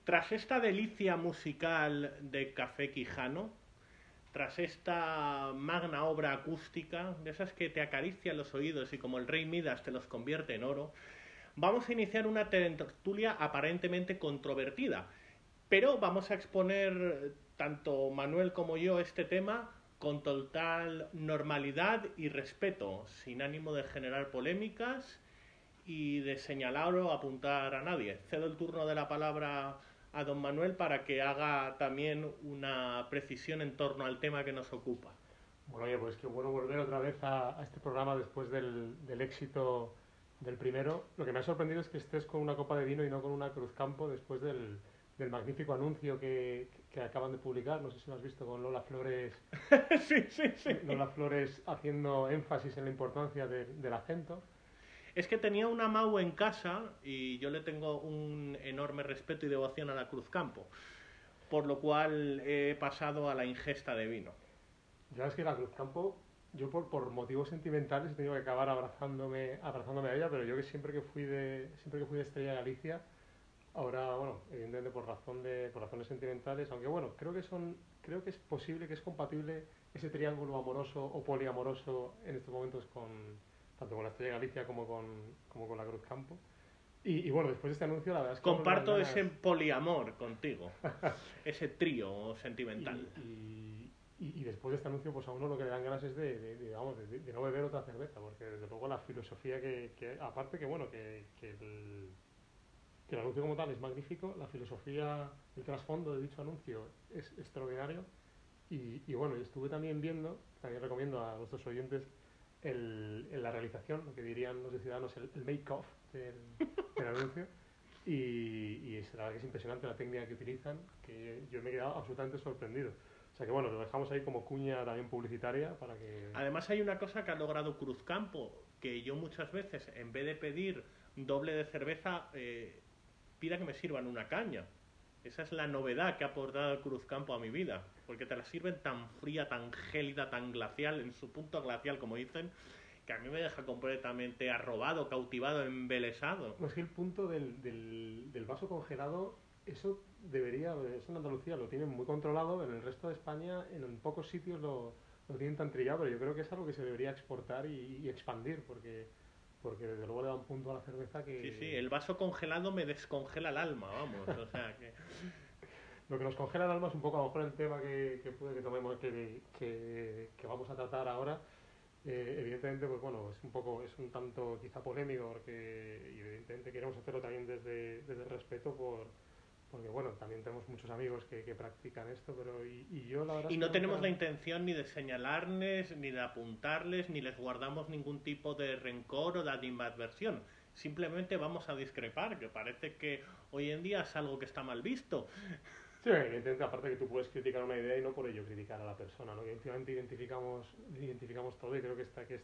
Tras esta delicia musical de Café Quijano, tras esta magna obra acústica, de esas que te acarician los oídos y como el rey Midas te los convierte en oro, vamos a iniciar una tertulia aparentemente controvertida, pero vamos a exponer tanto Manuel como yo este tema con total normalidad y respeto, sin ánimo de generar polémicas y de señalar o apuntar a nadie. Cedo el turno de la palabra a don Manuel para que haga también una precisión en torno al tema que nos ocupa. Bueno, oye, pues qué bueno volver otra vez a este programa después del éxito del primero. Lo que me ha sorprendido es que estés con una copa de vino y no con una Cruzcampo después del magnífico anuncio que acaban de publicar. No sé si lo has visto con Lola Flores, Sí, sí, sí. Lola Flores haciendo énfasis en la importancia del acento. Es que tenía una Mau en casa y yo le tengo un enorme respeto y devoción a la Cruzcampo, por lo cual he pasado a la ingesta de vino. Ya es que la Cruzcampo, yo por motivos sentimentales he tenido que acabar abrazándome a ella, pero yo que siempre que fui de Estrella Galicia. Ahora, bueno, evidentemente por razones sentimentales, aunque bueno, creo que es posible, que es compatible ese triángulo amoroso o poliamoroso en estos momentos tanto con la Estrella de Galicia como con la Cruz Campo. Y bueno, después de este anuncio, la verdad es que uno le dan Comparto ese ganas. poliamor contigo, ese trío sentimental. Y después de este anuncio, pues a uno lo que le dan ganas es vamos, de no beber otra cerveza, porque desde luego la filosofía aparte que bueno, que el anuncio como tal es magnífico, la filosofía, el trasfondo de dicho anuncio es extraordinario y bueno, estuve también viendo, también recomiendo a nuestros oyentes la realización, lo que dirían los de Ciudadanos, el make-off del anuncio y es, la verdad que es impresionante la técnica que utilizan, que yo me he quedado absolutamente sorprendido. O sea que bueno, lo dejamos ahí como cuña también publicitaria para que... Además hay una cosa que ha logrado Cruzcampo, que yo muchas veces, en vez de pedir doble de cerveza, pida que me sirvan una caña. Esa es la novedad que ha aportado Cruzcampo a mi vida, porque te la sirven tan fría, tan gélida, tan glacial, en su punto glacial, como dicen, que a mí me deja completamente arrobado, cautivado, embelesado. No, es que el punto del vaso congelado, eso en Andalucía lo tienen muy controlado, en el resto de España, en pocos sitios lo tienen tan trillado, pero yo creo que es algo que se debería exportar y expandir, porque desde luego le da un punto a la cerveza Sí, sí, que... el vaso congelado me descongela el alma, vamos, o sea que... Lo que nos congela el alma es un poco a lo mejor el tema que puede que tomemos, que vamos a tratar ahora. Evidentemente, pues bueno, es un tanto quizá polémico, porque y evidentemente queremos hacerlo también desde el respeto porque bueno, también tenemos muchos amigos que practican esto, pero y yo la verdad Y es que no tenemos nunca... la intención ni de señalarles, ni de apuntarles, ni les guardamos ningún tipo de rencor o de animadversión. Simplemente vamos a discrepar, que parece que hoy en día es algo que está mal visto. Sí, evidentemente, aparte que tú puedes criticar una idea y no por ello criticar a la persona, ¿no? Que últimamente identificamos todo y creo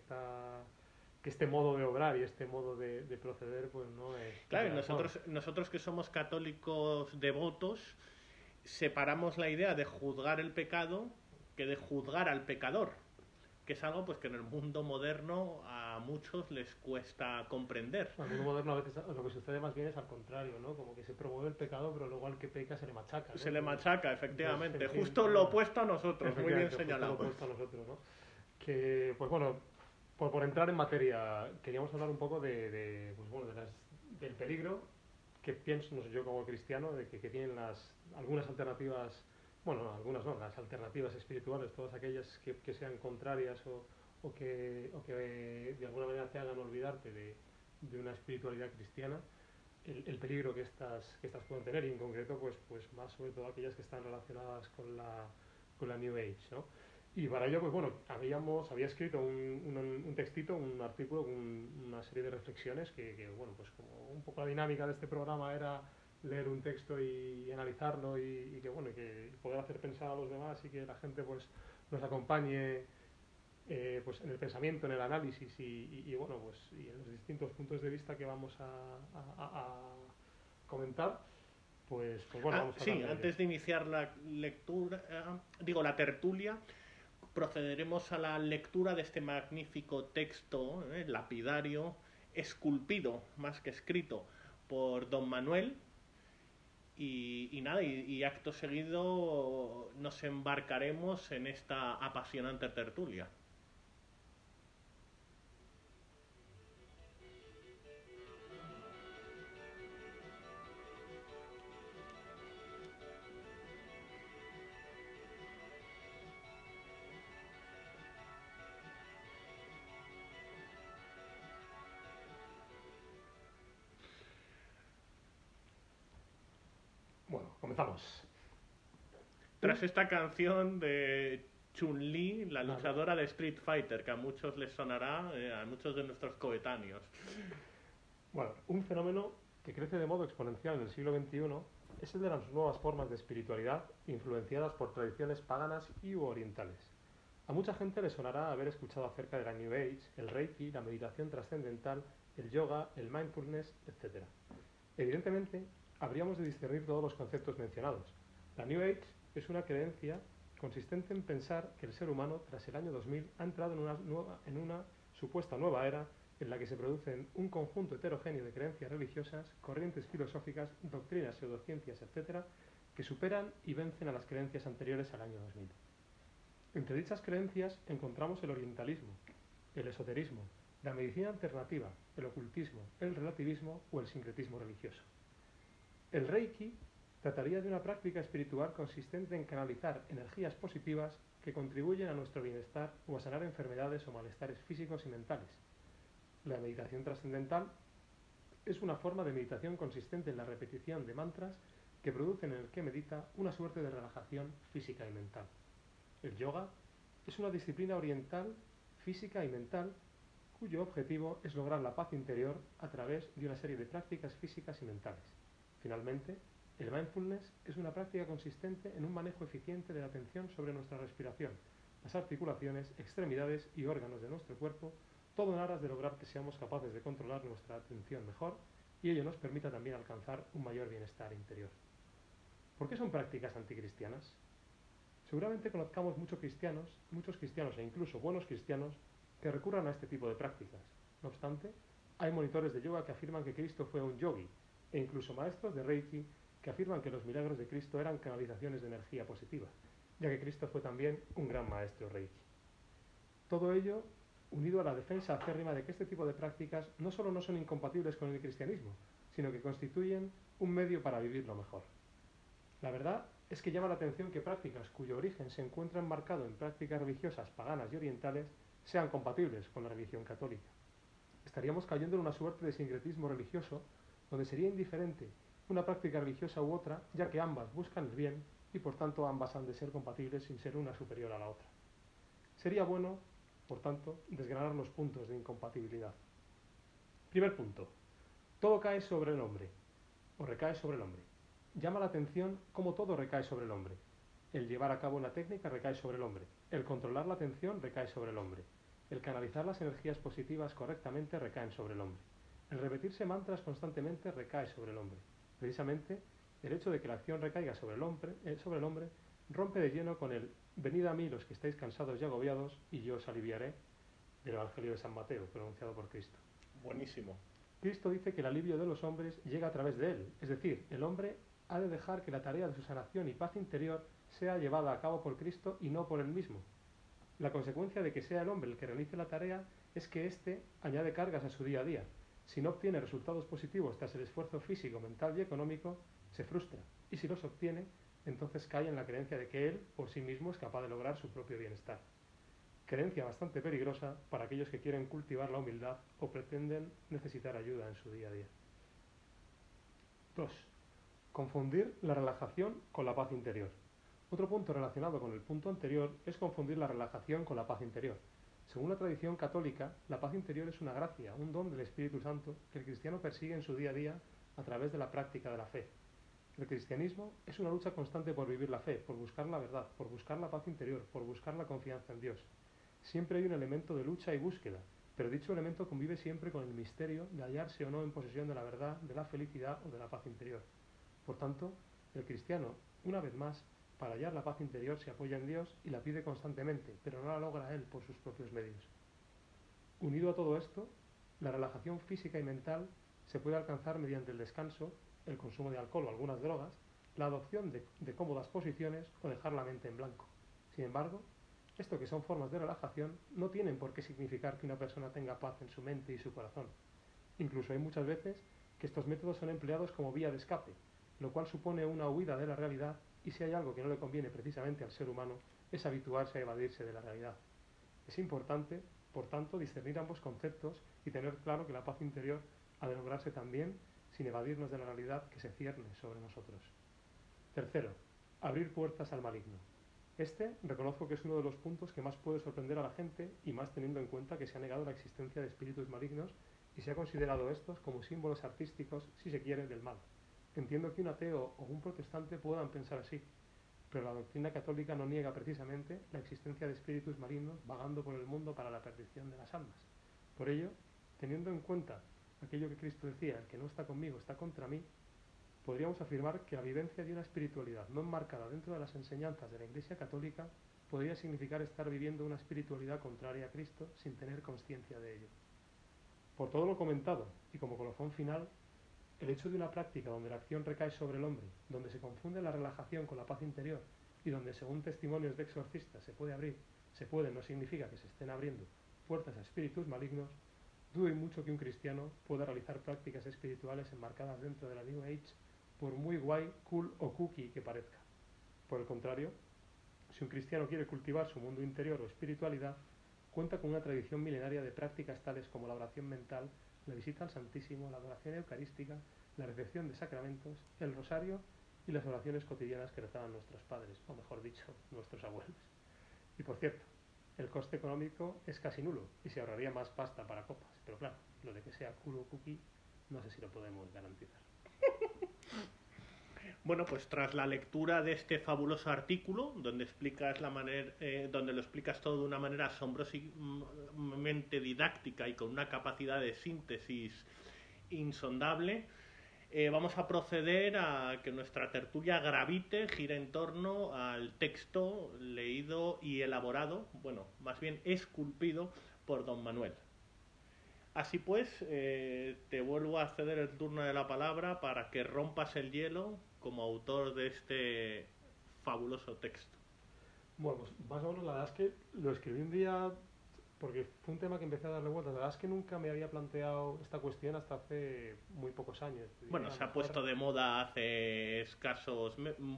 que este modo de obrar y este modo de proceder pues no es Claro, y adecuado. nosotros que somos católicos devotos, separamos la idea de juzgar el pecado que de juzgar al pecador, que es algo pues que en el mundo moderno a muchos les cuesta comprender. En el mundo moderno a veces lo que sucede más bien es al contrario, ¿no? Como que se promueve el pecado, pero luego al que peca se le machaca, ¿no? Se le machaca, Entonces, efectivamente, en fin, justo lo opuesto a nosotros, muy bien efectivamente, justo lo señalado. opuesto a nosotros, ¿no? Que, pues bueno, por entrar en materia, queríamos hablar un poco pues bueno, del peligro que pienso, no sé, yo como cristiano, que tienen algunas alternativas, bueno, no, algunas no, las alternativas espirituales, todas aquellas que sean contrarias o que de alguna manera te hagan olvidarte de una espiritualidad cristiana, el peligro que estas pueden tener, y en concreto, pues más sobre todo aquellas que están relacionadas con la New Age, ¿no? Y para ello, pues bueno, había escrito un textito, un artículo con una serie de reflexiones bueno, pues como un poco la dinámica de este programa era leer un texto y analizarlo y que bueno, y que poder hacer pensar a los demás y que la gente pues nos acompañe pues en el pensamiento, en el análisis bueno, pues y en los distintos puntos de vista que vamos a comentar, pues bueno, vamos a Sí, darle... antes de iniciar la lectura, la tertulia, procederemos a la lectura de este magnífico texto lapidario, esculpido más que escrito por don Manuel, Y nada, y acto seguido nos embarcaremos en esta apasionante tertulia. Bueno, comenzamos. Tras esta canción de Chun-Li, la Claro. luchadora de Street Fighter, que a muchos les sonará, a muchos de nuestros coetáneos. Bueno, un fenómeno que crece de modo exponencial en el siglo XXI es el de las nuevas formas de espiritualidad influenciadas por tradiciones paganas y orientales. A mucha gente le sonará haber escuchado acerca de la New Age, el Reiki, la meditación trascendental, el yoga, el mindfulness, etc. Evidentemente, habríamos de discernir todos los conceptos mencionados. La New Age es una creencia consistente en pensar que el ser humano, tras el año 2000, ha entrado en una supuesta nueva era en la que se producen un conjunto heterogéneo de creencias religiosas, corrientes filosóficas, doctrinas, pseudociencias, etc., que superan y vencen a las creencias anteriores al año 2000. Entre dichas creencias encontramos el orientalismo, el esoterismo, la medicina alternativa, el ocultismo, el relativismo o el sincretismo religioso. El Reiki trataría de una práctica espiritual consistente en canalizar energías positivas que contribuyen a nuestro bienestar o a sanar enfermedades o malestares físicos y mentales. La meditación trascendental es una forma de meditación consistente en la repetición de mantras que producen en el que medita una suerte de relajación física y mental. El yoga es una disciplina oriental, física y mental, cuyo objetivo es lograr la paz interior a través de una serie de prácticas físicas y mentales. Finalmente, el mindfulness es una práctica consistente en un manejo eficiente de la atención sobre nuestra respiración, las articulaciones, extremidades y órganos de nuestro cuerpo, todo en aras de lograr que seamos capaces de controlar nuestra atención mejor y ello nos permita también alcanzar un mayor bienestar interior. ¿Por qué son prácticas anticristianas? Seguramente conozcamos muchos cristianos e incluso buenos cristianos que recurran a este tipo de prácticas. No obstante, hay monitores de yoga que afirman que Cristo fue un yogi e incluso maestros de Reiki que afirman que los milagros de Cristo eran canalizaciones de energía positiva, ya que Cristo fue también un gran maestro Reiki. Todo ello unido a la defensa acérrima de que este tipo de prácticas no solo no son incompatibles con el cristianismo, sino que constituyen un medio para vivirlo mejor. La verdad es que llama la atención que prácticas cuyo origen se encuentra enmarcado en prácticas religiosas paganas y orientales sean compatibles con la religión católica. Estaríamos cayendo en una suerte de sincretismo religioso donde sería indiferente una práctica religiosa u otra, ya que ambas buscan el bien y por tanto ambas han de ser compatibles sin ser una superior a la otra. Sería bueno, por tanto, desgranar los puntos de incompatibilidad. Primer punto. Todo cae sobre el hombre, o recae sobre el hombre. Llama la atención cómo todo recae sobre el hombre. El llevar a cabo una técnica recae sobre el hombre. El controlar la atención recae sobre el hombre. El canalizar las energías positivas correctamente recaen sobre el hombre. El repetirse mantras constantemente recae sobre el hombre. Precisamente, el hecho de que la acción recaiga sobre el hombre rompe de lleno con el venid a mí los que estáis cansados y agobiados y yo os aliviaré del Evangelio de San Mateo, pronunciado por Cristo. Buenísimo. Cristo dice que el alivio de los hombres llega a través de él, es decir, el hombre ha de dejar que la tarea de su sanación y paz interior sea llevada a cabo por Cristo y no por él mismo. La consecuencia de que sea el hombre el que realice la tarea es que éste añade cargas a su día a día. Si no obtiene resultados positivos tras el esfuerzo físico, mental y económico, se frustra. Y si los obtiene, entonces cae en la creencia de que él, por sí mismo, es capaz de lograr su propio bienestar. Creencia bastante peligrosa para aquellos que quieren cultivar la humildad o pretenden necesitar ayuda en su día a día. 2. Confundir la relajación con la paz interior. Otro punto relacionado con el punto anterior es confundir la relajación con la paz interior. Según la tradición católica, la paz interior es una gracia, un don del Espíritu Santo que el cristiano persigue en su día a día a través de la práctica de la fe. El cristianismo es una lucha constante por vivir la fe, por buscar la verdad, por buscar la paz interior, por buscar la confianza en Dios. Siempre hay un elemento de lucha y búsqueda, pero dicho elemento convive siempre con el misterio de hallarse o no en posesión de la verdad, de la felicidad o de la paz interior. Por tanto, el cristiano, una vez más, para hallar la paz interior se apoya en Dios y la pide constantemente, pero no la logra él por sus propios medios. Unido a todo esto, la relajación física y mental se puede alcanzar mediante el descanso, el consumo de alcohol o algunas drogas, la adopción de cómodas posiciones o dejar la mente en blanco. Sin embargo, esto que son formas de relajación no tienen por qué significar que una persona tenga paz en su mente y su corazón. Incluso hay muchas veces que estos métodos son empleados como vía de escape, lo cual supone una huida de la realidad, y si hay algo que no le conviene precisamente al ser humano es habituarse a evadirse de la realidad. Es importante, por tanto, discernir ambos conceptos y tener claro que la paz interior ha de lograrse también sin evadirnos de la realidad que se cierne sobre nosotros. Tercero, abrir puertas al maligno. Este reconozco que es uno de los puntos que más puede sorprender a la gente, y más teniendo en cuenta que se ha negado la existencia de espíritus malignos y se ha considerado estos como símbolos artísticos, si se quiere, del mal. Entiendo que un ateo o un protestante puedan pensar así, pero la doctrina católica no niega precisamente la existencia de espíritus malignos vagando por el mundo para la perdición de las almas. Por ello, teniendo en cuenta aquello que Cristo decía, el que no está conmigo está contra mí, podríamos afirmar que la vivencia de una espiritualidad no enmarcada dentro de las enseñanzas de la Iglesia Católica podría significar estar viviendo una espiritualidad contraria a Cristo sin tener conciencia de ello. Por todo lo comentado, y como colofón final, el hecho de una práctica donde la acción recae sobre el hombre, donde se confunde la relajación con la paz interior, y donde, según testimonios de exorcistas, no significa que se estén abriendo puertas a espíritus malignos, dudo y mucho que un cristiano pueda realizar prácticas espirituales enmarcadas dentro de la New Age, por muy guay, cool o cookie que parezca. Por el contrario, si un cristiano quiere cultivar su mundo interior o espiritualidad, cuenta con una tradición milenaria de prácticas tales como la oración mental, la visita al Santísimo, la adoración eucarística, la recepción de sacramentos, el rosario y las oraciones cotidianas que rezaban nuestros padres, o mejor dicho, nuestros abuelos. Y por cierto, el coste económico es casi nulo y se ahorraría más pasta para copas, pero claro, lo de que sea cool o cookie no sé si lo podemos garantizar. Bueno, pues tras la lectura de este fabuloso artículo, donde donde lo explicas todo de una manera asombrosamente didáctica y con una capacidad de síntesis insondable, vamos a proceder a que nuestra tertulia gravite, gire en torno al texto leído y elaborado, bueno, más bien esculpido por don Manuel. Así pues, te vuelvo a ceder el turno de la palabra para que rompas el hielo como autor de este fabuloso texto. Bueno, pues más o menos la verdad es que lo escribí un día porque fue un tema que empecé a darle vueltas. La verdad es que nunca me había planteado esta cuestión hasta hace muy pocos años. Bueno, se ha puesto de moda hace escasos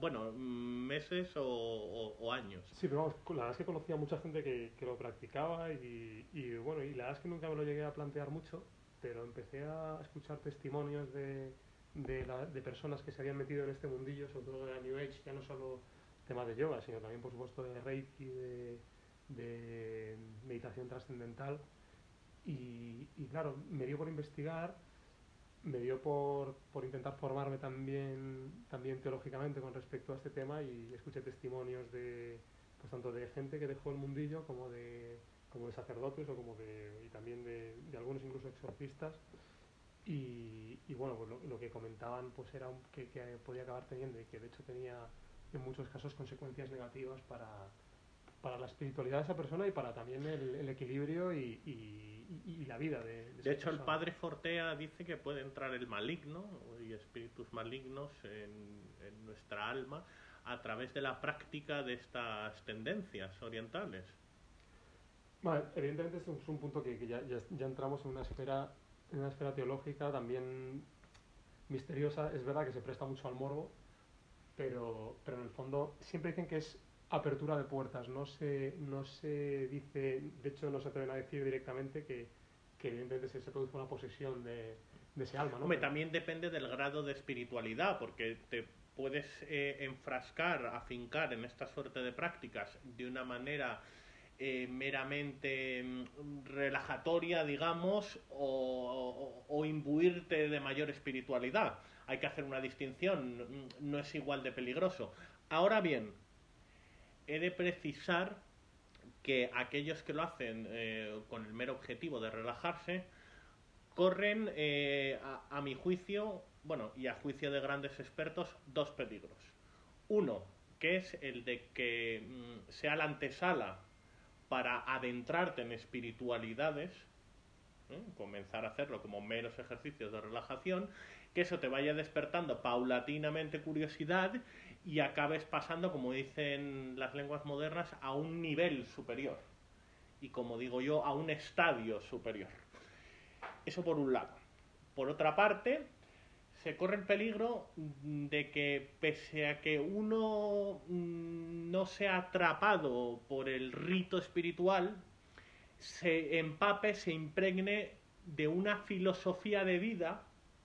meses o años. Sí, pero vamos, la verdad es que conocía a mucha gente que lo practicaba y bueno, y la verdad es que nunca me lo llegué a plantear mucho, pero empecé a escuchar testimonios de personas que se habían metido en este mundillo, sobre todo de la New Age, ya no solo temas de yoga, sino también, por supuesto, de Reiki, de meditación trascendental. Y claro, me dio por investigar, me dio por intentar formarme también teológicamente con respecto a este tema, y escuché testimonios pues tanto de gente que dejó el mundillo como de sacerdotes y también de algunos incluso exorcistas. Y bueno, pues lo que comentaban pues era que podía acabar teniendo, y que de hecho tenía en muchos casos consecuencias negativas para la espiritualidad de esa persona y para también el equilibrio y la vida de esa De hecho, persona. el padre Fortea dice que puede entrar el maligno y espíritus malignos en nuestra alma a través de la práctica de estas tendencias orientales. Vale, evidentemente este es un punto que ya entramos en una esfera teológica también misteriosa. Es verdad que se presta mucho al morbo, pero en el fondo siempre dicen que es apertura de puertas. No se dice, de hecho no se atreven a decir directamente que evidentemente se produce una posesión de ese alma, ¿no? Hombre, también depende del grado de espiritualidad, porque te puedes enfrascar, afincar en esta suerte de prácticas de una manera meramente relajatoria, digamos, o imbuirte de mayor espiritualidad. Hay que hacer una distinción, no es igual de peligroso. Ahora bien, he de precisar que aquellos que lo hacen con el mero objetivo de relajarse corren, a mi juicio, bueno, y a juicio de grandes expertos, dos peligros. Uno, que es el de que sea la antesala para adentrarte en espiritualidades, comenzar a hacerlo como meros ejercicios de relajación, que eso te vaya despertando paulatinamente curiosidad y acabes pasando, como dicen las lenguas modernas, a un nivel superior. Y como digo yo, a un estadio superior. Eso por un lado. Por otra parte, se corre el peligro de que pese a que uno no sea atrapado por el rito espiritual, se empape, se impregne de una filosofía de vida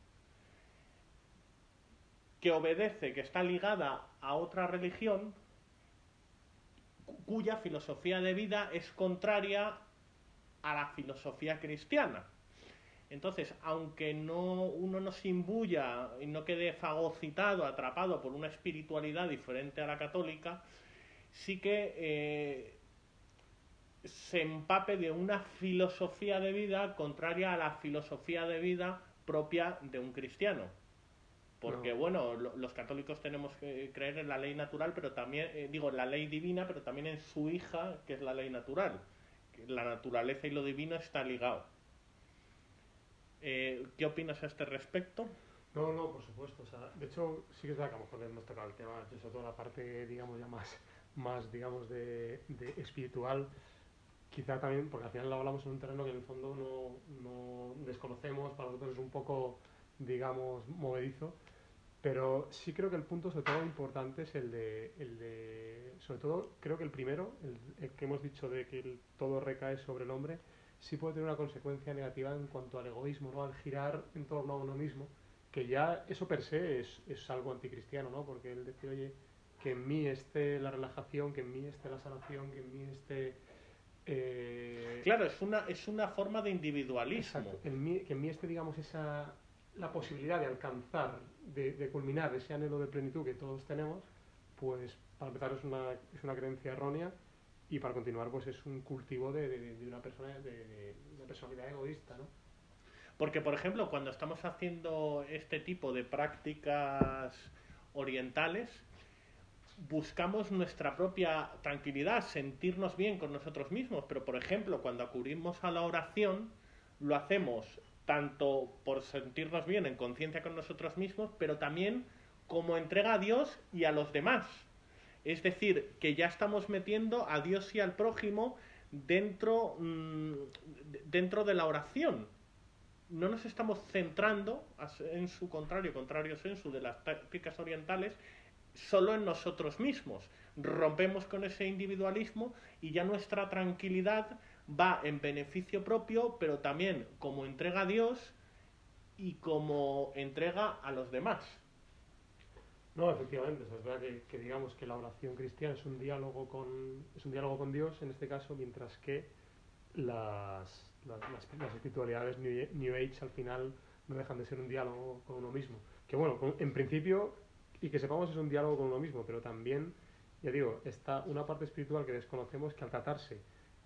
que obedece, que está ligada a otra religión, cuya filosofía de vida es contraria a la filosofía cristiana. Entonces, aunque uno no se imbuya y no quede fagocitado, atrapado por una espiritualidad diferente a la católica, sí que se empape de una filosofía de vida contraria a la filosofía de vida propia de un cristiano. Porque, bueno, los católicos tenemos que creer en la ley natural, pero también, en la ley divina, pero también en su hija, que es la ley natural. La naturaleza y lo divino está ligado. ¿Qué opinas a este respecto? No, por supuesto. O sea, de hecho, sí que es verdad que a lo mejor hemos tocado el tema, sobre todo la parte, digamos, ya más digamos, de espiritual, quizá también, porque al final lo hablamos en un terreno que en el fondo no desconocemos, para nosotros es un poco, digamos, movedizo, pero sí creo que el punto sobre todo importante es el de sobre todo, creo que el primero, el que hemos dicho de que todo recae sobre el hombre, sí puede tener una consecuencia negativa en cuanto al egoísmo, ¿no? Al girar en torno a uno mismo, que ya eso per se es algo anticristiano, ¿no? Porque el decir, oye, que en mí esté la relajación, que en mí esté la sanación, que en mí esté... Claro, es una forma de individualismo. Exacto, que en mí esté, digamos, la posibilidad de alcanzar, de culminar ese anhelo de plenitud que todos tenemos, pues para empezar es una creencia errónea y para continuar pues es un cultivo de una persona, de una personalidad egoísta, ¿no? Porque, por ejemplo, cuando estamos haciendo este tipo de prácticas orientales, buscamos nuestra propia tranquilidad, sentirnos bien con nosotros mismos, pero, por ejemplo, cuando acudimos a la oración, lo hacemos tanto por sentirnos bien en conciencia con nosotros mismos, pero también como entrega a Dios y a los demás. Es decir, que ya estamos metiendo a Dios y al prójimo dentro de la oración. No nos estamos centrando, en su contrario sensu de las prácticas orientales, solo en nosotros mismos. Rompemos con ese individualismo y ya nuestra tranquilidad va en beneficio propio, pero también como entrega a Dios y como entrega a los demás. No, efectivamente, o sea, es verdad que digamos que la oración cristiana es un diálogo con Dios en este caso, mientras que las espiritualidades New Age al final no dejan de ser un diálogo con uno mismo. Que bueno, en principio, y que sepamos es un diálogo con uno mismo, pero también, ya digo, está una parte espiritual que desconocemos que al tratarse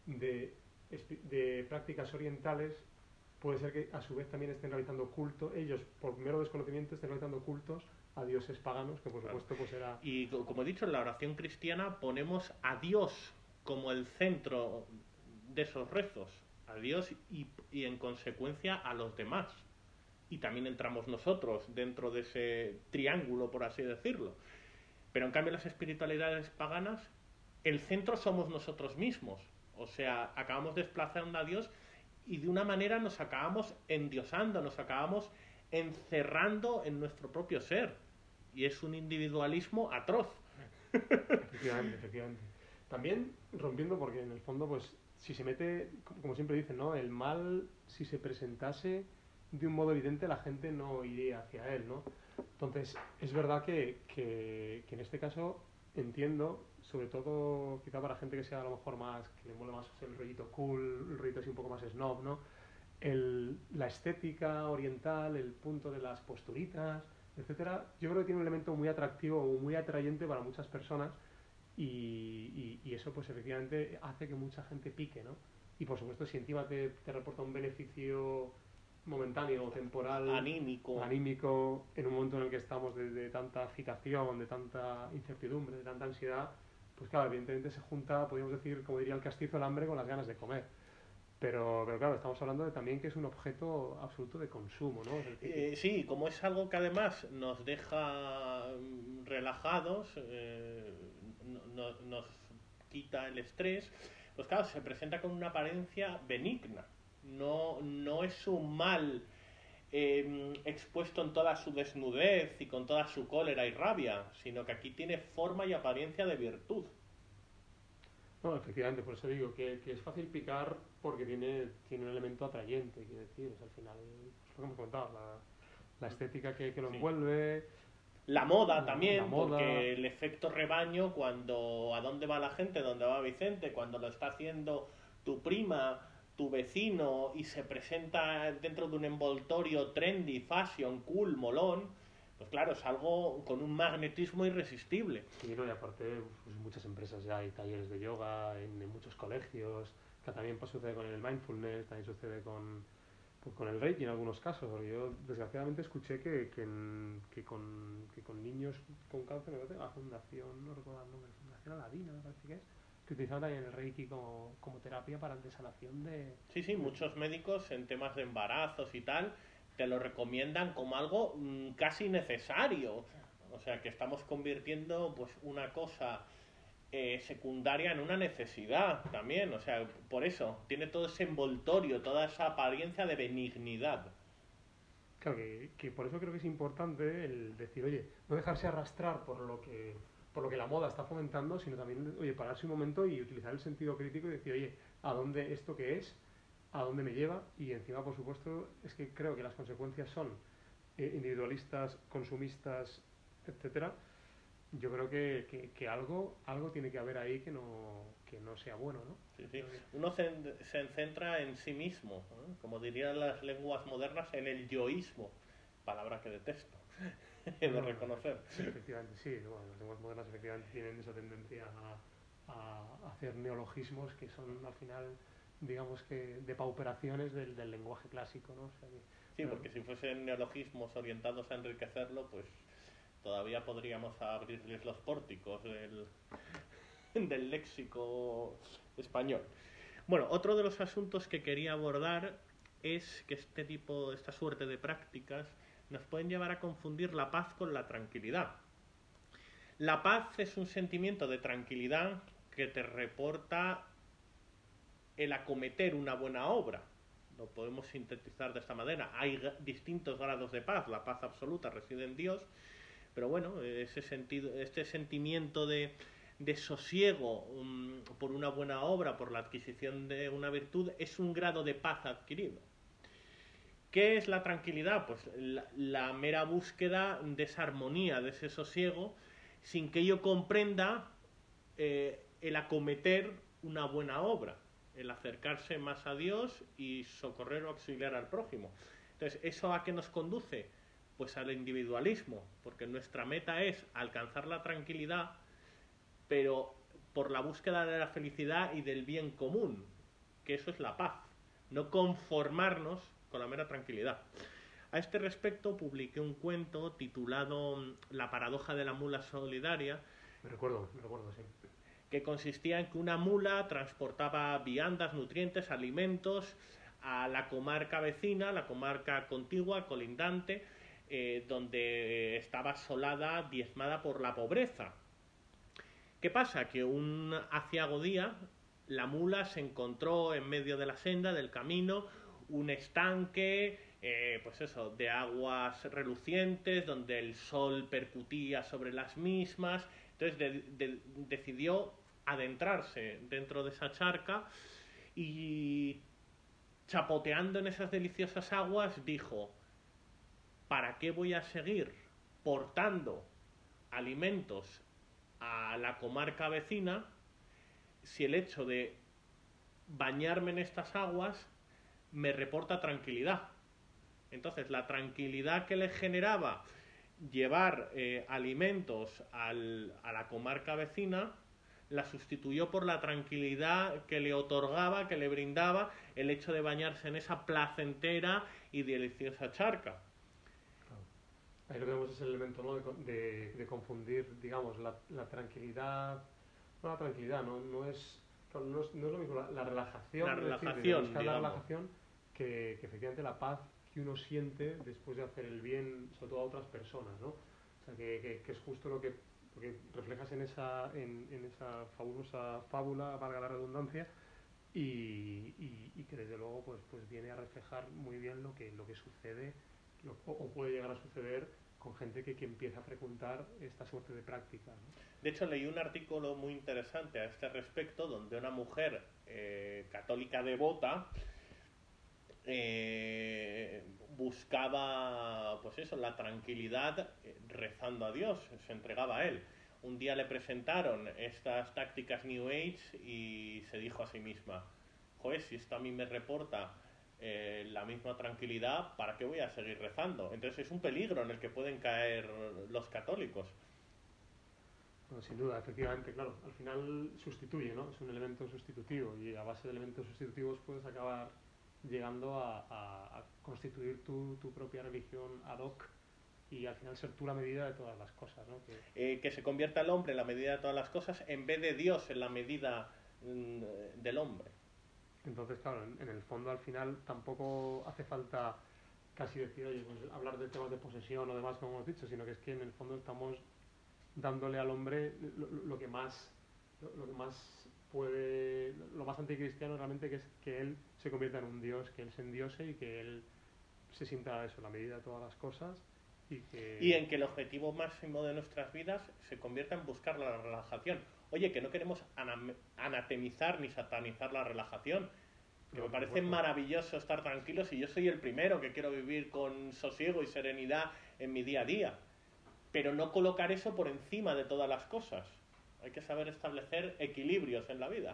de prácticas orientales puede ser que a su vez también estén realizando culto, ellos por mero desconocimiento estén realizando cultos a dioses paganos, que por supuesto pues era... Y como he dicho, en la oración cristiana ponemos a Dios como el centro de esos rezos, a Dios y en consecuencia a los demás. Y también entramos nosotros dentro de ese triángulo, por así decirlo. Pero en cambio las espiritualidades paganas, el centro somos nosotros mismos. O sea, acabamos desplazando a Dios y de una manera nos acabamos endiosando, nos acabamos encerrando en nuestro propio ser. Y es un individualismo atroz. Efectivamente. También rompiendo, porque en el fondo, pues, si se mete, como siempre dicen, ¿no? El mal, si se presentase de un modo evidente, la gente no iría hacia él, ¿no? Entonces, es verdad que en este caso entiendo, sobre todo quizá para gente que sea a lo mejor más, que le mole más el rollito cool, el rollito así un poco más snob, ¿no? La estética oriental, el punto de las posturitas, etcétera, yo creo que tiene un elemento muy atractivo o muy atrayente para muchas personas y eso pues efectivamente hace que mucha gente pique, ¿no? Y por supuesto si encima te reporta un beneficio momentáneo o temporal, anímico en un momento en el que estamos de tanta agitación, de tanta incertidumbre, de tanta ansiedad, pues claro, evidentemente se junta, podríamos decir, como diría el castizo, el hambre con las ganas de comer. pero claro, estamos hablando de también que es un objeto absoluto de consumo, ¿no? Es decir, Sí, como es algo que además nos deja relajados, nos quita el estrés, pues claro, se presenta con una apariencia benigna. No es un mal expuesto en toda su desnudez y con toda su cólera y rabia, sino que aquí tiene forma y apariencia de virtud. no, efectivamente, por eso digo que es fácil picar porque tiene un elemento atrayente, quiero decir, es al final, es lo que hemos comentado, la estética que lo Sí. envuelve, La moda la también, moda. porque el efecto rebaño, cuando a dónde va la gente, dónde va Vicente, cuando lo está haciendo tu prima, tu vecino y se presenta dentro de un envoltorio trendy, fashion, cool, molón, pues claro, es algo con un magnetismo irresistible. Sí, ¿no? Y aparte, pues muchas empresas ya hay talleres de yoga en muchos colegios, que también pues, sucede con el mindfulness, también sucede pues, con el Reiki en algunos casos. Porque yo desgraciadamente escuché que con niños con cáncer, me parece, la fundación, no recuerdo el nombre, Fundación Aladina, me parece que utilizaban también el Reiki como terapia para el desanación Sí, sí, de- muchos médicos en temas de embarazos y tal te lo recomiendan como algo casi necesario. O sea, que estamos convirtiendo pues una cosa secundaria en una necesidad también. O sea, por eso tiene todo ese envoltorio, toda esa apariencia de benignidad. Claro, que por eso creo que es importante el decir, oye, no dejarse arrastrar por lo que la moda está fomentando, sino también, oye, pararse un momento y utilizar el sentido crítico y decir, oye, ¿a dónde esto qué es? ¿A dónde me lleva? Y encima, por supuesto, es que creo que las consecuencias son individualistas, consumistas, etcétera. Yo creo que algo tiene que haber ahí que no sea bueno, ¿no? Sí, sí. Uno se centra en sí mismo, ¿no? Como dirían las lenguas modernas, en el yoísmo, palabra que detesto No, de no, reconocer. efectivamente, sí. Bueno, las lenguas modernas efectivamente tienen esa tendencia a hacer neologismos que son al final, digamos que, depauperaciones del lenguaje clásico, ¿no? O sea que, Sí, pero, porque si fuesen neologismos orientados a enriquecerlo, pues todavía podríamos abrirles los pórticos del léxico español. Bueno, otro de los asuntos que quería abordar es que esta suerte de prácticas nos pueden llevar a confundir la paz con la tranquilidad. La paz es un sentimiento de tranquilidad que te reporta el acometer una buena obra. Lo podemos sintetizar de esta manera. Hay distintos grados de paz. La paz absoluta reside en Dios, pero bueno, este sentimiento de sosiego por una buena obra, por la adquisición de una virtud, es un grado de paz adquirido. ¿Qué es la tranquilidad? Pues la mera búsqueda de esa armonía, de ese sosiego, sin que yo comprenda el acometer una buena obra, el acercarse más a Dios y socorrer o auxiliar al prójimo. Entonces, ¿eso a qué nos conduce? Pues al individualismo, porque nuestra meta es alcanzar la tranquilidad, pero por la búsqueda de la felicidad y del bien común, que eso es la paz, no conformarnos con la mera tranquilidad. A este respecto publiqué un cuento titulado La paradoja de la mula solidaria, me recuerdo, sí. que consistía en que una mula transportaba viandas, nutrientes, alimentos a la comarca vecina, la comarca contigua, colindante, donde estaba asolada, diezmada por la pobreza. ¿Qué pasa? Que un aciago día la mula se encontró en medio de la senda, del camino, un estanque, pues eso, de aguas relucientes, donde el sol percutía sobre las mismas. Entonces decidió adentrarse dentro de esa charca y chapoteando en esas deliciosas aguas dijo, ¿para qué voy a seguir portando alimentos a la comarca vecina si el hecho de bañarme en estas aguas me reporta tranquilidad? Entonces, la tranquilidad que le generaba llevar alimentos a la comarca vecina la sustituyó por la tranquilidad que le otorgaba, que le brindaba el hecho de bañarse en esa placentera y deliciosa charca. Claro. Ahí lo que vemos es el elemento, ¿no? de confundir, digamos, la tranquilidad. No, la tranquilidad no es claro, no es lo mismo la relajación, La es decir, de relajación, buscar la digamos. relajación, que efectivamente la paz que uno siente después de hacer el bien, sobre todo a otras personas, ¿no? O sea, que es justo lo que reflejas en esa fabulosa fábula, valga la redundancia, y que desde luego pues viene a reflejar muy bien lo que sucede o puede llegar a suceder con gente que empieza a frecuentar esta suerte de práctica, ¿no? De hecho, leí un artículo muy interesante a este respecto, donde una mujer católica devota buscaba, pues eso, la tranquilidad rezando a Dios, se entregaba a Él. Un día le presentaron estas tácticas New Age y se dijo a sí misma, joder, si esto a mí me reporta la misma tranquilidad, ¿para qué voy a seguir rezando? Entonces es un peligro en el que pueden caer los católicos. Bueno, sin duda, efectivamente, claro. Al final sustituye, ¿no? Es un elemento sustitutivo y a base de elementos sustitutivos puedes acabar llegando a constituir tu propia religión ad hoc y al final ser tú la medida de todas las cosas, ¿no? Que se convierta el hombre en la medida de todas las cosas en vez de Dios en la medida del hombre. Entonces, claro, en el fondo al final tampoco hace falta casi decir, oye, pues hablar de temas de posesión o demás, como hemos dicho, sino que es que en el fondo estamos dándole al hombre lo que más lo que más puede, lo más anticristiano realmente, que es que él se convierta en un dios, que él se endiose y que él se sienta eso, la medida de todas las cosas y Y que en que el objetivo máximo de nuestras vidas se convierta en buscar la relajación. Oye, que no queremos anatemizar ni satanizar la relajación, que no, me por parece supuesto. maravilloso estar tranquilos y yo soy el primero que quiero vivir con sosiego y serenidad en mi día a día, pero no colocar eso por encima de todas las cosas. Hay que saber establecer equilibrios en la vida.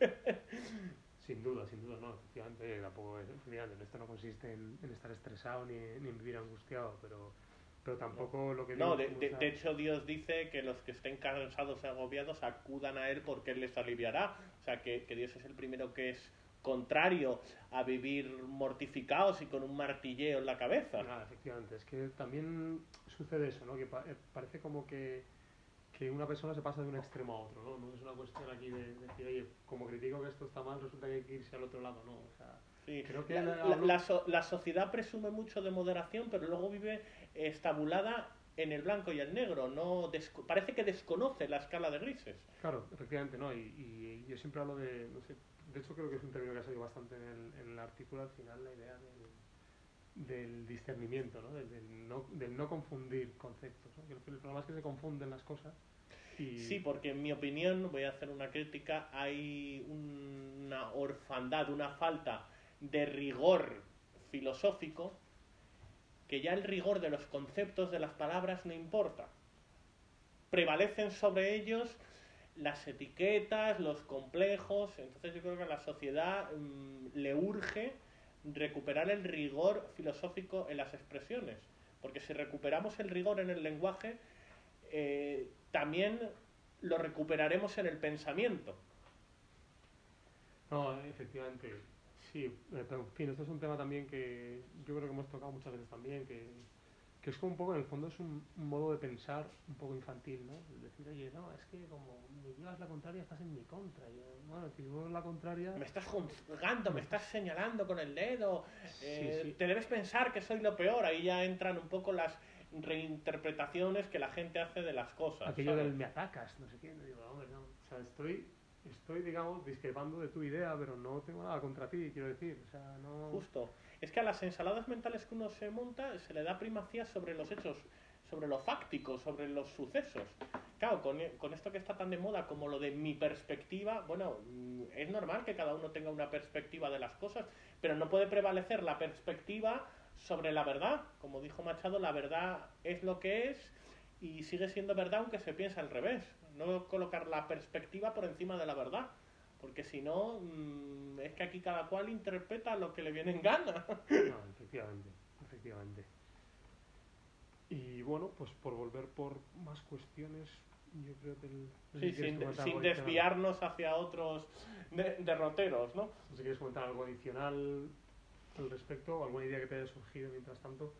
Sin duda, no, efectivamente, tampoco es, efectivamente, esto no consiste en estar estresado ni en vivir angustiado, pero No, tampoco lo que digo no es como esa... de hecho Dios dice que los que estén cansados y agobiados acudan a Él porque Él les aliviará. O sea, que Dios es el primero que es contrario a vivir mortificados y con un martilleo en la cabeza. Nada, efectivamente, es que también sucede eso, ¿no? Que parece como que una persona se pasa de un extremo a otro, ¿no? No es una cuestión aquí de decir, oye, como critico que esto está mal, resulta que hay que irse al otro lado, ¿no? O sea, Sí. creo que hablo... La sociedad presume mucho de moderación, pero luego vive estabulada en el blanco y el negro. No parece que desconoce la escala de grises. Claro, efectivamente, ¿no? Y yo siempre hablo de, no sé, de hecho creo que es un término que ha salido bastante en el artículo al final, la idea del discernimiento, ¿no? Del no confundir conceptos, ¿no? Que el problema es que se confunden las cosas y... Sí, porque en mi opinión, voy a hacer una crítica, hay una orfandad, una falta de rigor filosófico, que ya el rigor de los conceptos, de las palabras, no importa. Prevalecen sobre ellos las etiquetas, los complejos. Entonces yo creo que a la sociedad le urge recuperar el rigor filosófico en las expresiones. Porque si recuperamos el rigor en el lenguaje, también lo recuperaremos en el pensamiento. No, efectivamente, sí, pero en fin, esto es un tema también que yo creo que hemos tocado muchas veces también, que es como un poco, en el fondo es un modo de pensar un poco infantil, ¿no? Es decir, oye, no, es que como me llevas la contraria estás en mi contra. Y yo, bueno, si llevas la contraria... Me estás juzgando, me estás señalando con el dedo, Sí, sí, te debes pensar que soy lo peor. Ahí ya entran un poco las reinterpretaciones que la gente hace de las cosas, aquello ¿sabes? del me atacas, no sé qué, no digo, hombre, no. O sea, estoy, digamos, discrepando de tu idea, pero no tengo nada contra ti, quiero decir, o sea, no... Justo. Es que a las ensaladas mentales que uno se monta se le da primacía sobre los hechos, sobre lo fáctico, sobre los sucesos. Claro, con esto que está tan de moda como lo de mi perspectiva, bueno, es normal que cada uno tenga una perspectiva de las cosas, pero no puede prevalecer la perspectiva sobre la verdad. Como dijo Machado, la verdad es lo que es y sigue siendo verdad aunque se piense al revés. No colocar la perspectiva por encima de la verdad. Porque si no, es que aquí cada cual interpreta lo que le viene en gana. No, efectivamente, efectivamente. Y bueno, pues por volver por más cuestiones, yo creo que no sé Sí, si quieres comentar algo sin adicional. desviarnos hacia otros derroteros, ¿no? No sé si quieres comentar algo adicional al respecto o alguna idea que te haya surgido mientras tanto.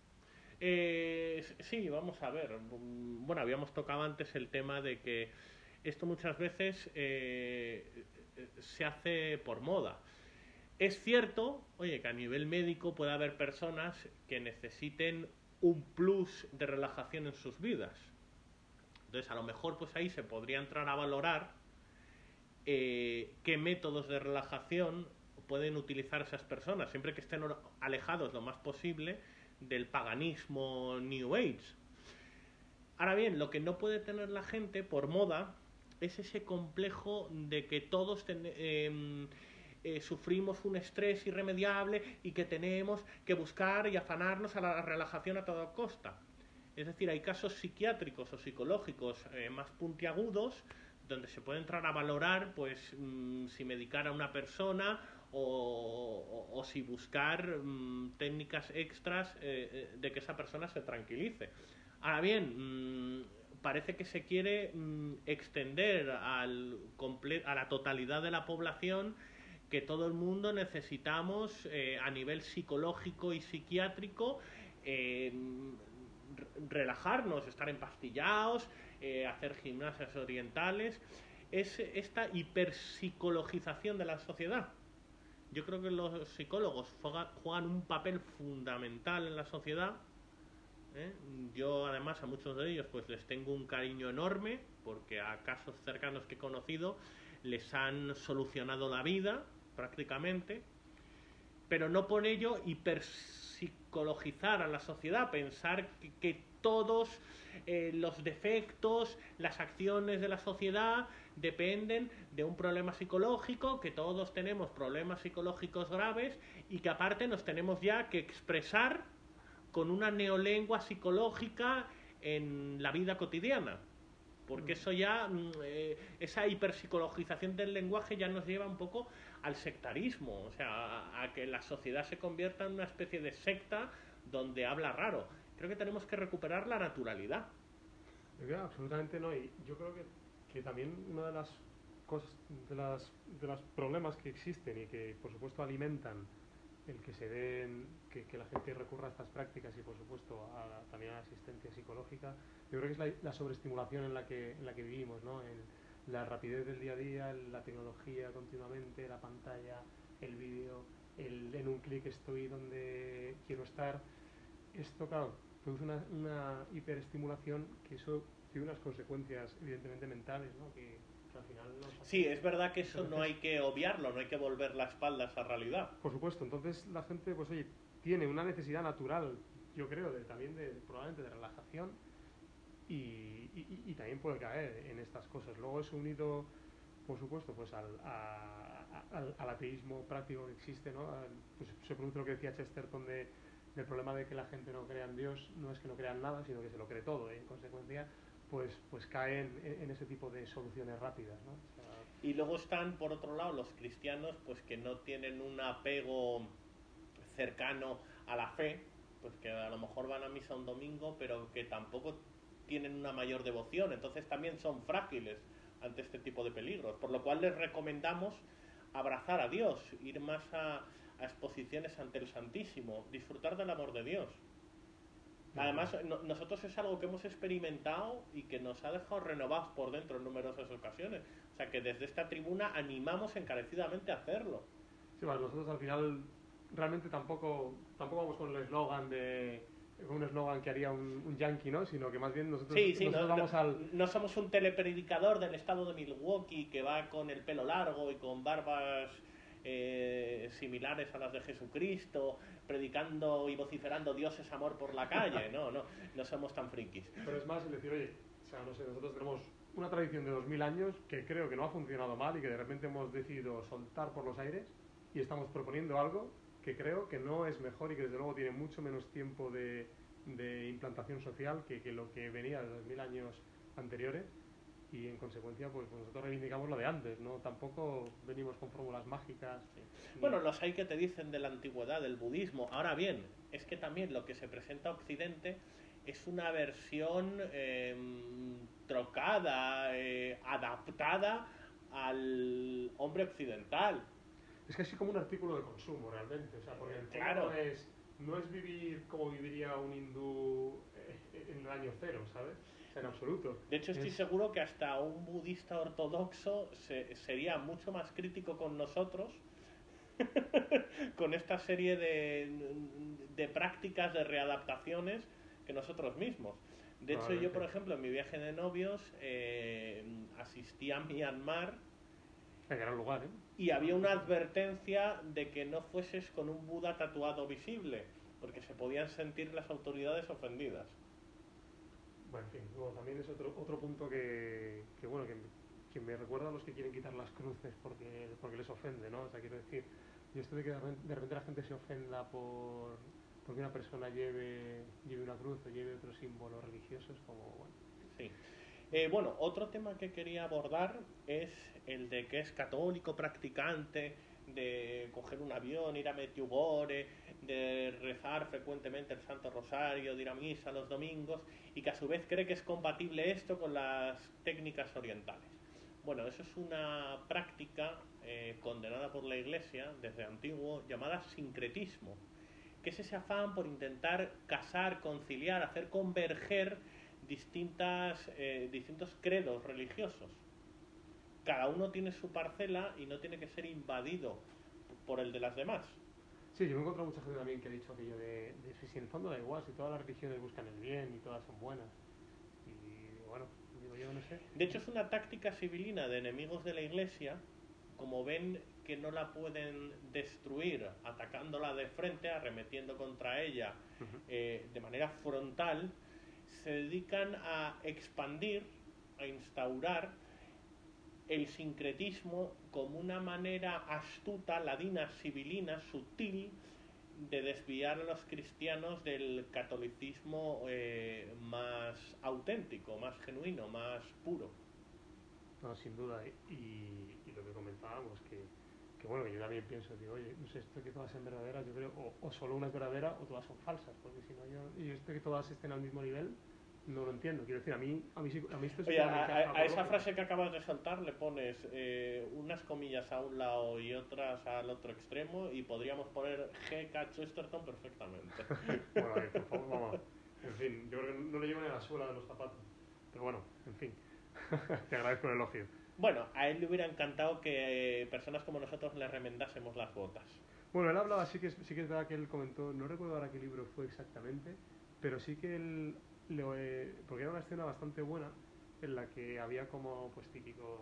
Sí, vamos a ver. Bueno, habíamos tocado antes el tema de que esto muchas veces se hace por moda. Es cierto, oye, que a nivel médico puede haber personas que necesiten un plus de relajación en sus vidas. Entonces, a lo mejor pues ahí se podría entrar a valorar qué métodos de relajación pueden utilizar esas personas, siempre que estén alejados lo más posible del paganismo New Age. Ahora bien, lo que no puede tener la gente por moda es ese complejo de que todos sufrimos un estrés irremediable y que tenemos que buscar y afanarnos a la relajación a toda costa. Es decir, hay casos psiquiátricos o psicológicos más puntiagudos donde se puede entrar a valorar pues si medicar a una persona o si buscar técnicas extras de que esa persona se tranquilice. Ahora bien, parece que se quiere extender a la totalidad de la población que todo el mundo necesitamos a nivel psicológico y psiquiátrico relajarnos, estar empastillados, hacer gimnasias orientales. Es esta hiperpsicologización de la sociedad. Yo creo que los psicólogos juegan un papel fundamental en la sociedad. Yo además a muchos de ellos pues les tengo un cariño enorme porque a casos cercanos que he conocido les han solucionado la vida prácticamente, pero no por ello hiperpsicologizar a la sociedad, pensar que todos los defectos, las acciones de la sociedad dependen de un problema psicológico, que todos tenemos problemas psicológicos graves y que aparte nos tenemos ya que expresar con una neolengua psicológica en la vida cotidiana. Porque eso ya, esa hiperpsicologización del lenguaje ya nos lleva un poco al sectarismo, o sea, a que la sociedad se convierta en una especie de secta donde habla raro. Creo que tenemos que recuperar la naturalidad. Absolutamente no, y yo creo que también una de las cosas, de los problemas que existen y que por supuesto alimentan el que se den, que la gente recurra a estas prácticas y por supuesto también a la asistencia psicológica, yo creo que es la sobreestimulación en la que vivimos, ¿no? La rapidez del día a día, la tecnología continuamente, la pantalla, el vídeo, en un clic estoy donde quiero estar. Esto, claro, produce una hiperestimulación que eso tiene unas consecuencias evidentemente mentales, ¿no? Que al final sí, es verdad que eso no hay que obviarlo, no hay que volver la espalda a esa realidad. Por supuesto, entonces la gente, pues oye, tiene una necesidad natural, yo creo, también probablemente de relajación y también puede caer en estas cosas. Luego es unido, por supuesto, pues al ateísmo práctico que existe, ¿no? Pues se produce lo que decía Chesterton del problema de que la gente no crea en Dios, no es que no crea en nada, sino que se lo cree todo, y en consecuencia pues caen en ese tipo de soluciones rápidas, ¿no? O sea, y luego están, por otro lado, los cristianos pues que no tienen un apego cercano a la fe, pues que a lo mejor van a misa un domingo, pero que tampoco tienen una mayor devoción, entonces también son frágiles ante este tipo de peligros, por lo cual les recomendamos abrazar a Dios, ir más a exposiciones ante el Santísimo, disfrutar del amor de Dios. Además, nosotros es algo que hemos experimentado y que nos ha dejado renovados por dentro en numerosas ocasiones. O sea, que desde esta tribuna animamos encarecidamente a hacerlo. Sí, bueno, nosotros al final realmente tampoco vamos con el eslogan un eslogan que haría un yankee, ¿no? Sino que más bien nosotros vamos no somos un telepredicador del estado de Milwaukee que va con el pelo largo y con barbas similares a las de Jesucristo, predicando y vociferando Dios es amor por la calle. No somos tan frikis. Pero es más el decir, oye, o sea, no sé, nosotros tenemos una tradición de 2000 años que creo que no ha funcionado mal y que de repente hemos decidido soltar por los aires y estamos proponiendo algo que creo que no es mejor y que desde luego tiene mucho menos tiempo de implantación social que lo que venía de 2000 años anteriores, y en consecuencia pues nosotros reivindicamos lo de antes, no tampoco venimos con fórmulas mágicas. Bueno, los hay que te dicen de la antigüedad, del budismo. Ahora bien, es que también lo que se presenta a Occidente es una versión trocada, adaptada al hombre occidental. Es casi como un artículo de consumo realmente, o sea, porque el claro. es no es vivir como viviría un hindú en el año cero, ¿sabes? O sea, en absoluto. De hecho, estoy seguro que hasta un budista ortodoxo sería mucho más crítico con nosotros, con esta serie de prácticas, de readaptaciones, que nosotros mismos. De hecho, yo, por Probablemente. ejemplo, en mi viaje de novios asistí a Myanmar En gran lugar, ¿eh? y había una advertencia de que no fueses con un Buda tatuado visible, porque se podían sentir las autoridades ofendidas. Bueno, en fin, luego también es otro punto bueno, que me recuerda a los que quieren quitar las cruces porque les ofende, ¿no? O sea, quiero decir, y esto de que de repente la gente se ofenda porque una persona lleve una cruz o lleve otro símbolo religioso, es como, bueno. Sí. Bueno, otro tema que quería abordar es el de que es católico practicante, de coger un avión, ir a Medjugorje, de rezar frecuentemente el Santo Rosario, de ir a misa los domingos, y que a su vez cree que es compatible esto con las técnicas orientales. Bueno, eso es una práctica condenada por la Iglesia desde antiguo llamada sincretismo, que es ese afán por intentar casar, conciliar, hacer converger distintos credos religiosos. Cada uno tiene su parcela y no tiene que ser invadido por el de las demás. Sí, yo me he encontrado mucha gente también que ha dicho aquello de si en el fondo da igual, si todas las religiones buscan el bien y todas son buenas. Y bueno, digo yo, no sé. De hecho, es una táctica civilina de enemigos de la Iglesia. Como ven que no la pueden destruir atacándola de frente, arremetiendo contra ella de manera frontal, se dedican a expandir, a instaurar el sincretismo como una manera astuta, ladina, civilina, sutil, de desviar a los cristianos del catolicismo más auténtico, más genuino, más puro. No, sin duda. Y lo que comentábamos, que bueno, que yo también pienso, digo, oye, no sé, esto que todas sean verdaderas, yo creo, o solo una es verdadera o todas son falsas, porque si no y esto que todas estén al mismo nivel, no lo entiendo. Quiero decir, a mí esto sí Oye, que no me encaja a por esa lógica. frase que acabas de soltar le pones unas comillas a un lado y otras al otro extremo y podríamos poner G.K. Chesterton perfectamente. Bueno, a ver, por favor, vamos. En fin, yo creo que no le llevo ni a la suela de los zapatos. Pero bueno, en fin, te agradezco el elogio. Bueno, a él le hubiera encantado que personas como nosotros le remendásemos las botas. Bueno, él hablaba, sí que es verdad que él comentó, no recuerdo ahora qué libro fue exactamente, pero sí que él, porque era una escena bastante buena en la que había como pues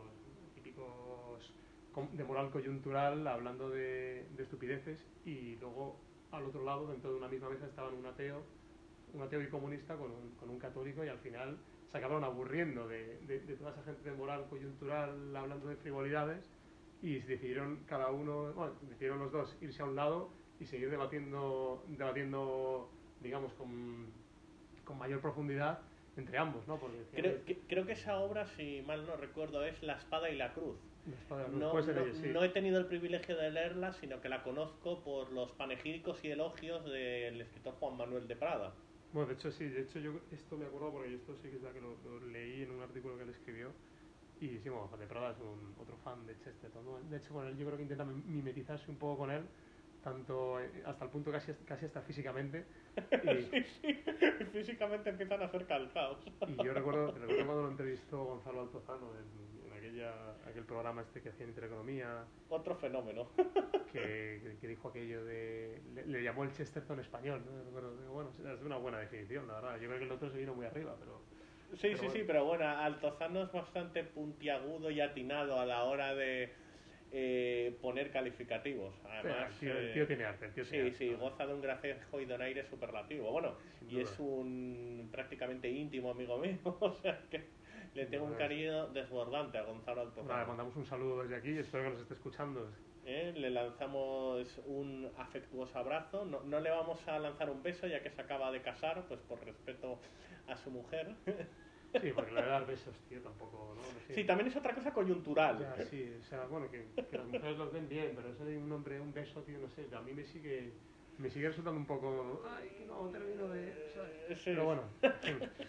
típicos de moral coyuntural hablando de estupideces y luego al otro lado, dentro de una misma mesa, estaban un ateo y comunista con un católico y al final se acabaron aburriendo de toda esa gente de moral coyuntural hablando de frivolidades y decidieron cada uno, bueno, decidieron los dos irse a un lado y seguir debatiendo digamos, con mayor profundidad entre ambos, ¿no? Porque decían, Creo que esa obra, si mal no recuerdo, es La espada y la cruz. la espada de la cruz, No, puede ser no, ellos, sí. no he tenido el privilegio de leerla, sino que la conozco por los panegíricos y elogios del escritor Juan Manuel de Prada. Bueno, de hecho sí, de hecho yo esto me acuerdo porque esto sí que es verdad que lo leí en un artículo que él escribió y sí, bueno, de Prada es otro fan de Chesterton, ¿no? De hecho, con él yo creo que intenta mimetizarse un poco con él, tanto hasta el punto casi hasta físicamente. Y, Sí, sí, físicamente empiezan a ser calzados. y yo recuerdo cuando lo entrevistó Gonzalo Altozano en aquel programa este que hacía en Intereconomía, Otro fenómeno. que dijo aquello le llamó el Chesterton español, ¿no? Recuerdo, bueno, es una buena definición, la verdad. Yo creo que el otro se vino muy arriba, Sí, pero sí, bueno. sí, pero bueno, Altozano es bastante puntiagudo y atinado a la hora de poner calificativos. Además, El tío tiene arte, el tío tiene sí, arte, sí, ¿no? goza de un gracejo y de un aire superlativo. Bueno, Sin y duda. es un prácticamente íntimo amigo mío, o sea que le tengo un cariño desbordante a Gonzalo Nada, le Altozano. mandamos un saludo desde aquí y espero que nos esté escuchando. Le lanzamos un afectuoso abrazo. No, no le vamos a lanzar un beso ya que se acaba de casar, pues por respeto a su mujer. Sí, porque lo de dar besos, tío, tampoco, ¿no? No sé. Sí, también es otra cosa coyuntural. Ya, sí, o sea, bueno, que las mujeres los ven bien, pero eso de un hombre, un beso, tío, no sé, a mí me sigue resultando un poco, ay, no termino de, ¿sabes? Sí. Pero bueno, en fin.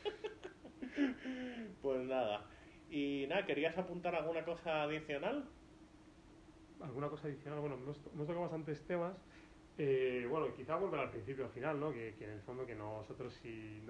Pues nada. Y nada, ¿querías apuntar alguna cosa adicional? Alguna cosa adicional, bueno, hemos tocado bastantes temas. Bueno, quizá volver al principio, al final, ¿no? Que en el fondo que nosotros si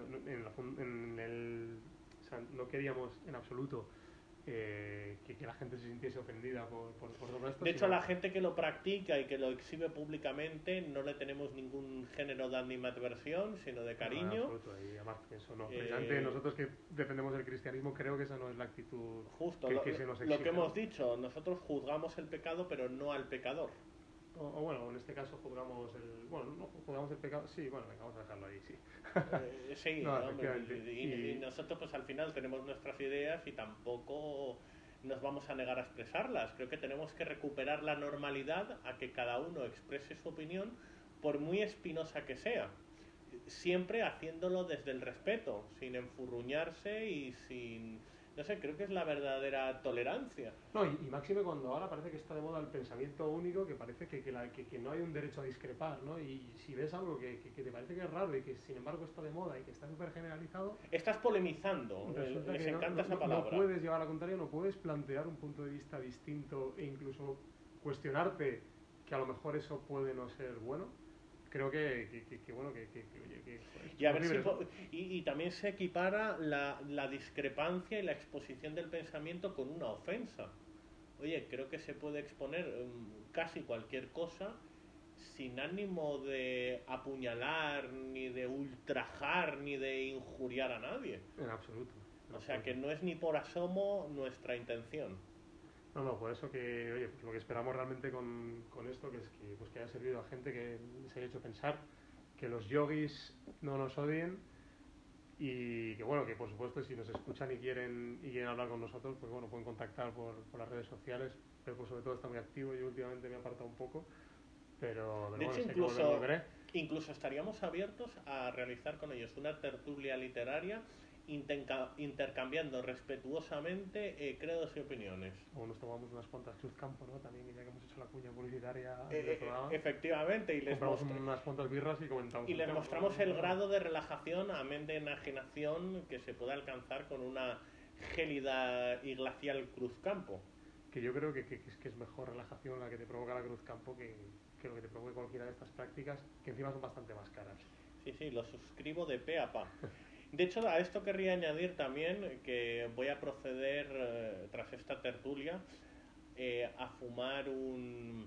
o sea, no queríamos en absoluto que la gente se sintiese ofendida por todo esto, De hecho, a sino la gente que lo practica y que lo exhibe públicamente no le tenemos ningún género de animadversión, sino de en cariño. absoluto, y además eso no, precisamente nosotros que defendemos el cristianismo creo que esa no es la actitud Justo, que se nos lo exige, que hemos ¿no? dicho, nosotros juzgamos el pecado, pero no al pecador. O bueno, en este caso juzgamos bueno, no juzgamos el pecado, sí, bueno, venga, vamos a dejarlo ahí, sí. Sí, No, hombre, efectivamente. y nosotros pues al final tenemos nuestras ideas y tampoco nos vamos a negar a expresarlas. Creo que tenemos que recuperar la normalidad a que cada uno exprese su opinión, por muy espinosa que sea, siempre haciéndolo desde el respeto, sin enfurruñarse y sin... No sé, creo que es la verdadera tolerancia. No, y máxime cuando ahora parece que está de moda el pensamiento único, que parece que no hay un derecho a discrepar, ¿no? Y si ves algo que te parece que es raro y que sin embargo está de moda y que está súper generalizado, Estás polemizando, resulta les que encanta esa no palabra. puedes llevar a la contraria, no puedes plantear un punto de vista distinto e incluso cuestionarte que a lo mejor eso puede no ser bueno. Creo bueno, oye, joder, Y, a somos ver libres, ¿no? y también se equipara la discrepancia y la exposición del pensamiento con una ofensa. Oye, creo que se puede exponer casi cualquier cosa sin ánimo de apuñalar, ni de ultrajar, ni de injuriar a nadie. En absoluto. O sea que no es ni por asomo nuestra intención. No, por eso que, oye, pues lo que esperamos realmente con esto, que es que, pues que haya servido a gente que les haya hecho pensar, que los yogis no nos odien y que, bueno, que por supuesto si nos escuchan y quieren hablar con nosotros, pues bueno, pueden contactar por las redes sociales, pero pues sobre todo está muy activo, yo últimamente me he apartado un poco, pero De bueno, hecho, sé que volveré. incluso estaríamos abiertos a realizar con ellos una tertulia literaria intercambiando respetuosamente credos y opiniones. O nos tomamos unas cuantas Cruzcampo, ¿no? También, ya que hemos hecho la cuña publicitaria del programa. Efectivamente, Compramos unas cuantas birras y comentamos. Y les mostramos el grado de relajación, amén de enajenación, que se puede alcanzar con una gélida y glacial Cruzcampo. Que yo creo que es mejor relajación la que te provoca la Cruzcampo que lo que te provoque cualquiera de estas prácticas, que encima son bastante más caras. Sí, lo suscribo de pe a pa. De hecho, a esto querría añadir también que voy a proceder, tras esta tertulia, a fumar un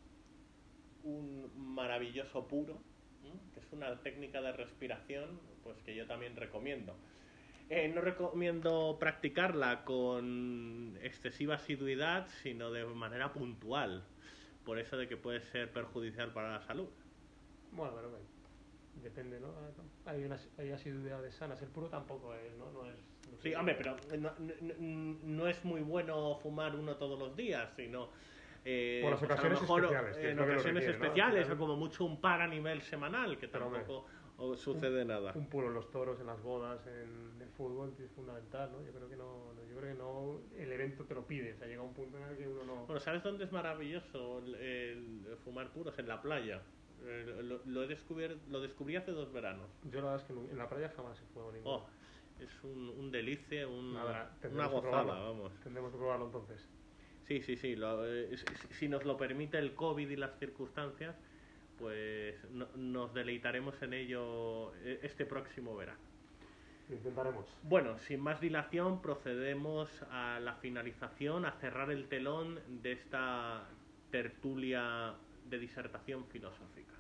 maravilloso puro, que es una técnica de respiración pues que yo también recomiendo. No recomiendo practicarla con excesiva asiduidad, sino de manera puntual, por eso de que puede ser perjudicial para la salud. Bueno, pero depende, ¿no? Hay asiduidades sanas. El puro tampoco es, ¿no? No es sí, hombre, pero no es muy bueno fumar uno todos los días, sino por las ocasiones a lo mejor especiales, en ocasiones requiere, especiales, ¿no? O como mucho un par a nivel semanal, que tampoco sucede nada. Un puro en los toros, en las bodas, en el fútbol es fundamental, ¿no? Yo creo que no, el evento te lo pide, o sea, llega un punto en el que uno no... Bueno, ¿sabes dónde es maravilloso el fumar puros? En la playa. Lo descubrí hace 2 veranos. Yo la verdad es que en la playa jamás he fumado ninguno. Oh, es un delicia, Nada, una gozada, vamos. Tendremos que probarlo entonces. Sí. Si nos lo permite el COVID y las circunstancias, pues nos deleitaremos en ello este próximo verano. Lo intentaremos. Bueno, sin más dilación, procedemos a la finalización, a cerrar el telón de esta tertulia de disertación filosófica.